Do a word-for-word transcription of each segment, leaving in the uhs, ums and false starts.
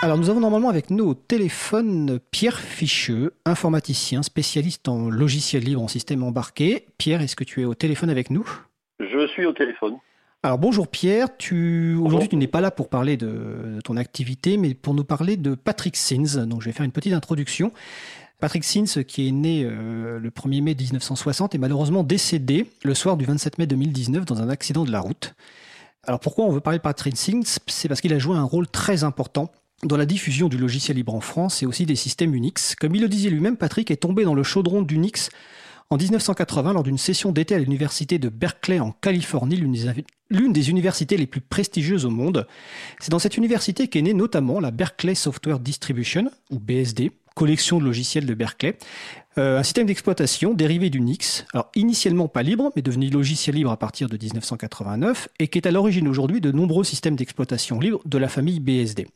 Alors nous avons normalement avec nous au téléphone Pierre Ficheux, informaticien spécialiste en logiciel libre en système embarqué. Pierre, est-ce que tu es au téléphone avec nous? Je suis au téléphone. Alors bonjour Pierre, tu... aujourd'hui Bonjour. tu n'es pas là pour parler de... de ton activité, mais pour nous parler de Patrick Sins. Donc je vais faire une petite introduction. Patrick Sins, qui est né euh, le premier mai mille neuf cent soixante, est malheureusement décédé le soir du vingt-sept mai deux mille dix-neuf dans un accident de la route. Alors pourquoi on veut parler de Patrick Sins? C'est parce qu'il a joué un rôle très important dans la diffusion du logiciel libre en France et aussi des systèmes Unix. Comme il le disait lui-même, Patrick est tombé dans le chaudron d'Unix en dix-neuf cent quatre-vingts lors d'une session d'été à l'université de Berkeley en Californie, l'une des, l'une des universités les plus prestigieuses au monde. C'est dans cette université qu'est née notamment la Berkeley Software Distribution, ou B S D, collection de logiciels de Berkeley, euh, un système d'exploitation dérivé d'Unix, alors initialement pas libre, mais devenu logiciel libre à partir de dix-neuf cent quatre-vingt-neuf, et qui est à l'origine aujourd'hui de nombreux systèmes d'exploitation libres de la famille B S D.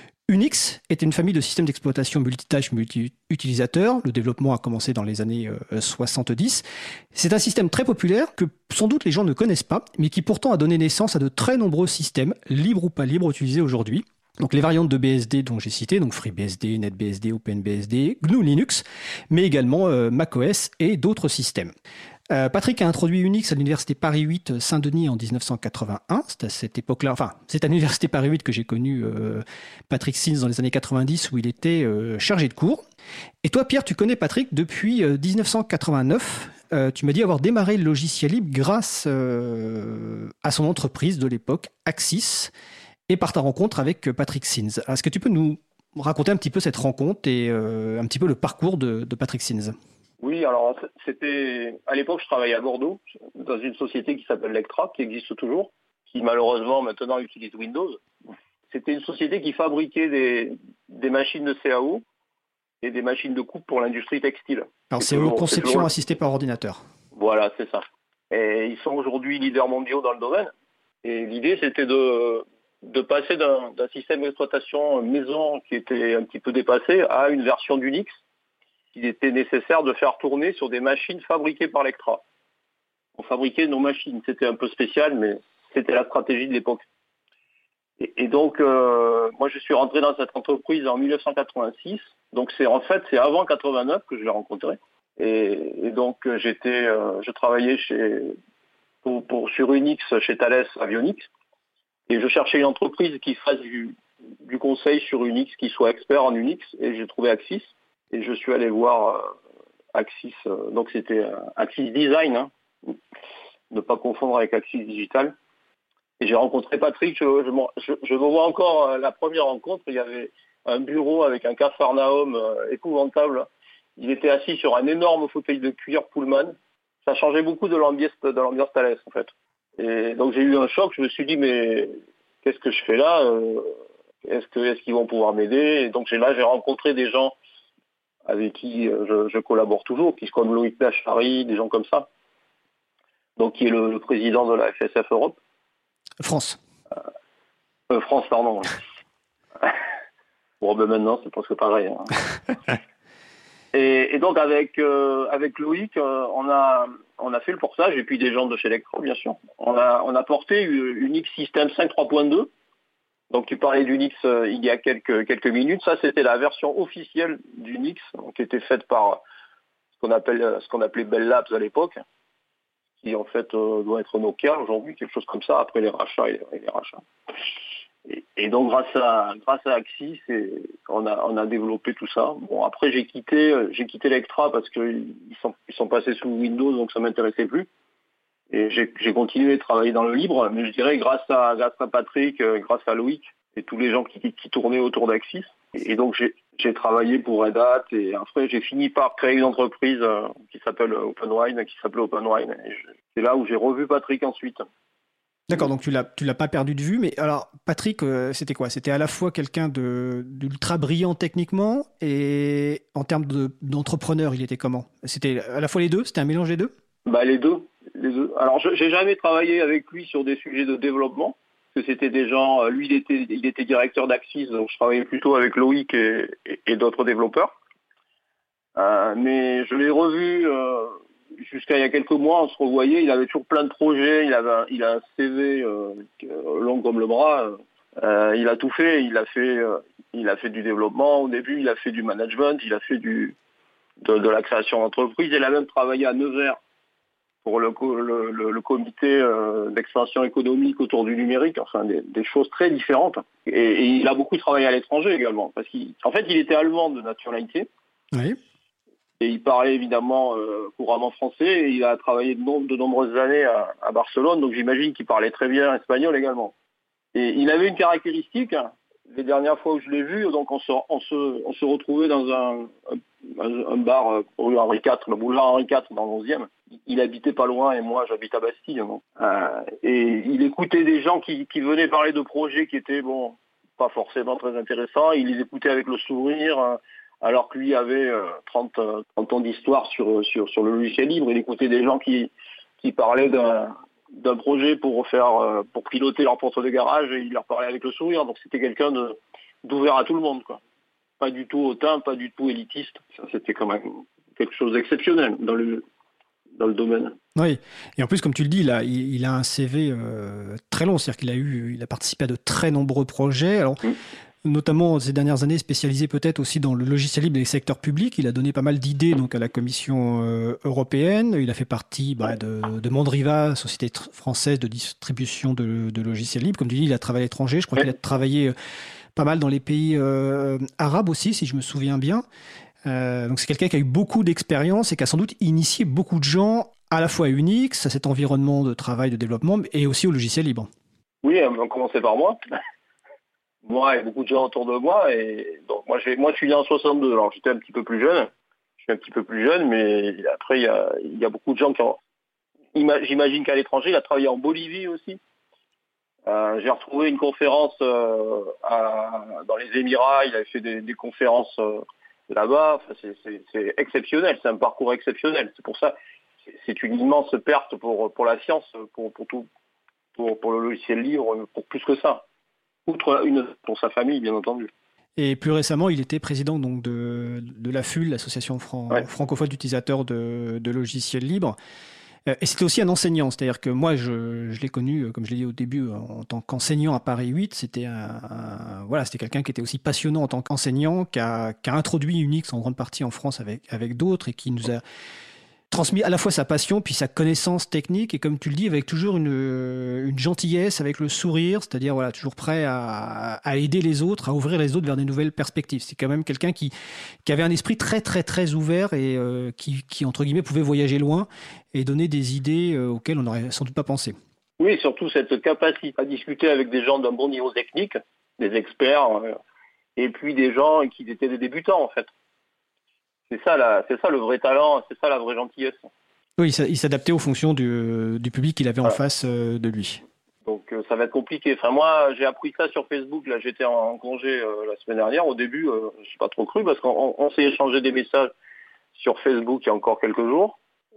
Unix était une famille de systèmes d'exploitation multitâches multi-utilisateurs. Le développement a commencé dans les années euh, soixante-dix. C'est un système très populaire que sans doute les gens ne connaissent pas, mais qui pourtant a donné naissance à de très nombreux systèmes, libres ou pas libres, utilisés aujourd'hui. Donc les variantes de B S D dont j'ai cité, donc FreeBSD, NetBSD, OpenBSD, G N U Linux, mais également euh, macOS et d'autres systèmes. Euh, Patrick a introduit Unix à l'université Paris huit Saint-Denis en dix-neuf cent quatre-vingt-un. C'est à cette époque-là, enfin, c'est à l'université Paris huit que j'ai connu euh, Patrick Sins dans les années quatre-vingt-dix où il était euh, chargé de cours. Et toi, Pierre, tu connais Patrick depuis euh, dix-neuf cent quatre-vingt-neuf. Euh, tu m'as dit avoir démarré le logiciel libre grâce euh, à son entreprise de l'époque, Axis, et par ta rencontre avec Patrick Sins. Est-ce que tu peux nous raconter un petit peu cette rencontre et euh, un petit peu le parcours de, de Patrick Sins? Oui, alors c'était à l'époque je travaillais à Bordeaux dans une société qui s'appelle Lectra, qui existe toujours, qui malheureusement maintenant utilise Windows. C'était une société qui fabriquait des, des machines de C A O et des machines de coupe pour l'industrie textile. Alors c'est une conception assistée par ordinateur. Voilà, c'est ça. Et ils sont aujourd'hui leaders mondiaux dans le domaine. Et l'idée c'était de, de passer d'un, d'un système d'exploitation maison qui était un petit peu dépassé à une version d'Unix qu'il était nécessaire de faire tourner sur des machines fabriquées par Lectra. On fabriquait nos machines, c'était un peu spécial, mais c'était la stratégie de l'époque. Et, et donc, euh, moi, je suis rentré dans cette entreprise en dix-neuf cent quatre-vingt-six. Donc, c'est en fait, c'est avant quatre-vingt-neuf que je l'ai rencontré. Et, et donc, j'étais, euh, je travaillais chez, pour, pour, sur Unix chez Thales Avionics. Et je cherchais une entreprise qui fasse du, du conseil sur Unix, qui soit expert en Unix. Et j'ai trouvé Axis. Et je suis allé voir euh, Axis, euh, donc c'était euh, Axis Design, hein, ne pas confondre avec Axis Digital. Et j'ai rencontré Patrick, je, je, je, je me vois encore euh, la première rencontre, il y avait un bureau avec un capharnaüm euh, épouvantable. Il était assis sur un énorme fauteuil de cuir Pullman. Ça changeait beaucoup de l'ambiance, de l'ambiance Thales en fait. Et donc j'ai eu un choc, je me suis dit mais qu'est-ce que je fais là euh, Est-ce que, est-ce qu'ils vont pouvoir m'aider? Et donc j'ai, là j'ai rencontré des gens avec qui je, je collabore toujours, qui sont comme Loïc Lachary, des gens comme ça. Donc, qui est le, le président de la F S F Europe. France. Euh, euh, France, pardon. Bon, ben maintenant, c'est presque pareil. Hein. et, et donc, avec euh, avec Loïc, euh, on a on a fait le portage, et puis des gens de chez Electro, bien sûr. On a on a porté Unix System cinq trois point deux. Donc tu parlais d'Unix euh, il y a quelques quelques minutes. Ça, c'était la version officielle d'Unix, donc, qui était faite par ce qu'on appelle ce qu'on appelait Bell Labs à l'époque, qui en fait euh, doit être Nokia aujourd'hui, quelque chose comme ça, après les rachats et les, et les rachats. Et, et donc grâce à grâce à Axis, et on a on a développé tout ça. Bon, après j'ai quitté j'ai quitté Electra parce que ils sont ils sont passés sous Windows, donc ça m'intéressait plus. Et j'ai, j'ai continué de travailler dans le libre, mais je dirais grâce à, grâce à Patrick, euh, grâce à Loïc et tous les gens qui, qui tournaient autour d'Axis. Et, et donc j'ai, j'ai travaillé pour Red Hat et après j'ai fini par créer une entreprise euh, qui s'appelle OpenWine, qui s'appelait OpenWine. Et je, c'est là où j'ai revu Patrick ensuite. D'accord, donc tu l'as, tu l'as pas perdu de vue, mais alors Patrick, euh, c'était quoi? C'était à la fois quelqu'un de, d'ultra brillant techniquement et en termes de, d'entrepreneur, il était comment? C'était à la fois les deux? C'était un mélange des deux? Bah les deux. Les deux. Alors, je, j'ai jamais travaillé avec lui sur des sujets de développement, parce que c'était des gens. Lui, il était, il était directeur d'Axis, donc je travaillais plutôt avec Loïc et, et, et d'autres développeurs. Euh, mais je l'ai revu euh, jusqu'à il y a quelques mois. On se revoyait. Il avait toujours plein de projets. Il avait, un, il a un C V euh, long comme le bras, Euh, il a tout fait. Il a fait, euh, il a fait du développement au début. Il a fait du management. Il a fait du de, de la création d'entreprise. Il a même travaillé à Nevers pour le, le, le, le comité euh, d'expansion économique autour du numérique, enfin des, des choses très différentes. Et, et il a beaucoup travaillé à l'étranger également, parce qu'en fait il était allemand de nationalité, Oui. et il parlait évidemment euh, couramment français, et il a travaillé de, no- de nombreuses années à, à Barcelone, donc j'imagine qu'il parlait très bien espagnol également. Et il avait une caractéristique, les dernières fois où je l'ai vu, donc on se, on se, on se retrouvait dans un, un, un bar euh, rue Henri quatre, le boulevard Henri quatre dans le onzième. Il habitait pas loin et moi j'habite à Bastille. Donc. Euh, et il écoutait des gens qui, qui venaient parler de projets qui étaient bon, pas forcément très intéressants. Il les écoutait avec le sourire, euh, alors que lui avait euh, trente, euh, trente ans d'histoire sur, sur, sur le logiciel libre. Il écoutait des gens qui, qui parlaient d'un d'un projet pour faire euh, pour piloter leur porte de garage et il leur parlait avec le sourire. Donc c'était quelqu'un de d'ouvert à tout le monde, quoi. Pas du tout hautain, pas du tout élitiste. Ça c'était quand même quelque chose d'exceptionnel dans le dans le domaine. Oui, et en plus, comme tu le dis, il a, il, il a un C V euh, très long, c'est-à-dire qu'il a eu, il a participé à de très nombreux projets. Alors, mmh. notamment ces dernières années spécialisé peut-être aussi dans le logiciel libre des secteurs publics. Il a donné pas mal d'idées donc à la Commission euh, européenne. Il a fait partie bah, de, de Mandriva, société tr- française de distribution de, de logiciels libres. Comme tu dis, il a travaillé à l'étranger. Je crois ouais. qu'il a travaillé pas mal dans les pays euh, arabes aussi, si je me souviens bien. Euh, donc c'est quelqu'un qui a eu beaucoup d'expérience et qui a sans doute initié beaucoup de gens à la fois à Unix, à cet environnement de travail, de développement, et aussi au logiciel libre. Oui, on commençait par moi. Moi et beaucoup de gens autour de moi. Et donc moi, j'ai, moi je suis né en soixante-deux, alors j'étais un petit peu plus jeune. Je suis un petit peu plus jeune, mais après il y a, il y a beaucoup de gens qui ont... J'imagine qu'à l'étranger, il a travaillé en Bolivie aussi. Euh, j'ai retrouvé une conférence euh, à, dans les Émirats, il avait fait des, des conférences euh, là-bas. Enfin, c'est, c'est, c'est exceptionnel, c'est un parcours exceptionnel. C'est pour ça, c'est, c'est une immense perte pour, pour la science, pour, pour, tout, pour, pour le logiciel libre, pour plus que ça. Outre une, pour sa famille, bien entendu. Et plus récemment, il était président donc de, de l'A F U L, l'Association Fran- ouais. francophone d'utilisateurs de, de logiciels libres. Et c'était aussi un enseignant, c'est-à-dire que moi, je, je l'ai connu, comme je l'ai dit au début, en tant qu'enseignant à Paris huit. C'était un, un, voilà, c'était quelqu'un qui était aussi passionnant en tant qu'enseignant, qui a, qui a introduit Unix en grande partie en France avec, avec d'autres et qui nous a transmis à la fois sa passion puis sa connaissance technique et comme tu le dis avec toujours une, une gentillesse, avec le sourire, c'est-à-dire voilà, toujours prêt à, à aider les autres, à ouvrir les autres vers des nouvelles perspectives. C'est quand même quelqu'un qui, qui avait un esprit très très très ouvert et euh, qui, qui entre guillemets pouvait voyager loin et donner des idées euh, auxquelles on n'aurait sans doute pas pensé. Oui, surtout cette capacité à discuter avec des gens d'un bon niveau technique, des experts, euh, et puis des gens qui étaient des débutants en fait. C'est ça, la, c'est ça le vrai talent, c'est ça la vraie gentillesse. Oui, il s'adaptait aux fonctions du, du public qu'il avait voilà. en face de lui. Donc euh, ça va être compliqué. Enfin moi, j'ai appris ça sur Facebook. Là, j'étais en congé euh, la semaine dernière. Au début, euh, je n'ai pas trop cru parce qu'on on s'est échangé des messages sur Facebook il y a encore quelques jours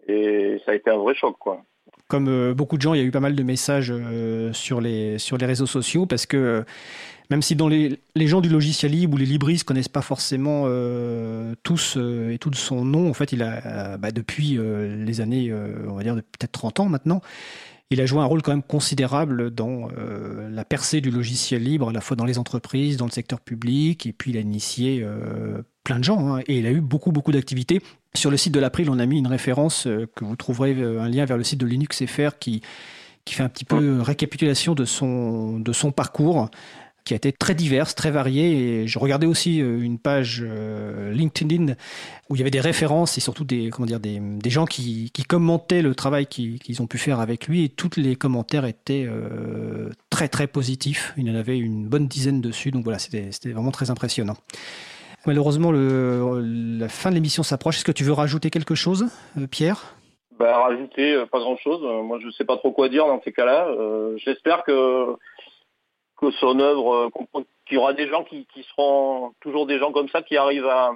et ça a été un vrai choc, quoi. Comme euh, beaucoup de gens, il y a eu pas mal de messages euh, sur les sur les réseaux sociaux parce que euh, même si dans les, les gens du logiciel libre ou les libristes connaissent pas forcément euh, tous euh, et tout son nom, en fait, il a euh, bah, depuis euh, les années, euh, on va dire de peut-être trente ans maintenant, il a joué un rôle quand même considérable dans euh, la percée du logiciel libre, à la fois dans les entreprises, dans le secteur public, et puis il a initié euh, plein de gens, hein, et il a eu beaucoup beaucoup d'activités. Sur le site de l'April, on a mis une référence euh, que vous trouverez, euh, un lien vers le site de Linux F R qui qui fait un petit peu euh, récapitulation de son de son parcours, qui a été très diverse, très variée. Et je regardais aussi une page euh, LinkedIn où il y avait des références et surtout des, comment dire, des, des gens qui, qui commentaient le travail qu'ils, qu'ils ont pu faire avec lui. Et tous les commentaires étaient euh, très, très positifs. Il y en avait une bonne dizaine dessus. Donc voilà, c'était, c'était vraiment très impressionnant. Malheureusement, le, la fin de l'émission s'approche. Est-ce que tu veux rajouter quelque chose, euh, Pierre ? Bah, rajouter, euh, pas grand-chose. Moi, je ne sais pas trop quoi dire dans ces cas-là. Euh, j'espère que que son œuvre, qu'il y aura des gens qui, qui seront toujours des gens comme ça qui arrivent à,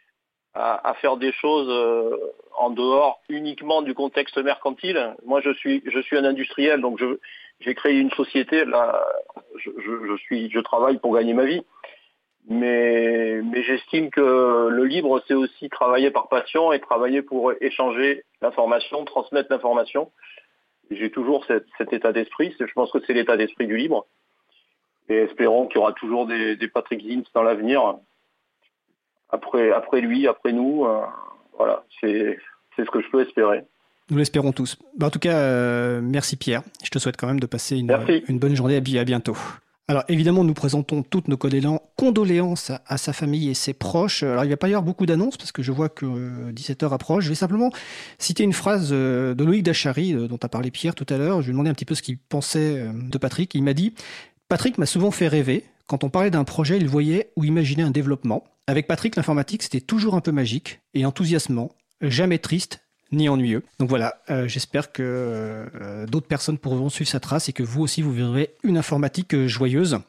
à, à faire des choses en dehors uniquement du contexte mercantile. Moi, je suis, je suis un industriel, donc je, j'ai créé une société. Là, je, je, je suis, je travaille pour gagner ma vie. Mais, mais j'estime que le libre, c'est aussi travailler par passion et travailler pour échanger l'information, transmettre l'information. J'ai toujours cet, cet état d'esprit. Je pense que c'est l'état d'esprit du libre. Et espérons qu'il y aura toujours des, des Patrick Zins dans l'avenir. Après, après lui, après nous, euh, voilà, c'est, c'est ce que je peux espérer. Nous l'espérons tous. Bah, en tout cas, euh, merci Pierre. Je te souhaite quand même de passer une, une bonne journée. À bientôt. Alors évidemment, nous présentons toutes nos condoléances à, à sa famille et ses proches. Alors il ne va pas y avoir beaucoup d'annonces parce que je vois que euh, dix-sept heures approche. Je vais simplement citer une phrase euh, de Loïc Dachary, euh, dont a parlé Pierre tout à l'heure. Je lui ai demandé un petit peu ce qu'il pensait euh, de Patrick. Il m'a dit « Patrick m'a souvent fait rêver. Quand on parlait d'un projet, il voyait ou imaginait un développement. Avec Patrick, l'informatique, c'était toujours un peu magique et enthousiasmant, jamais triste, ni ennuyeux. » Donc voilà, euh, j'espère que euh, d'autres personnes pourront suivre sa trace et que vous aussi, vous verrez une informatique euh, joyeuse.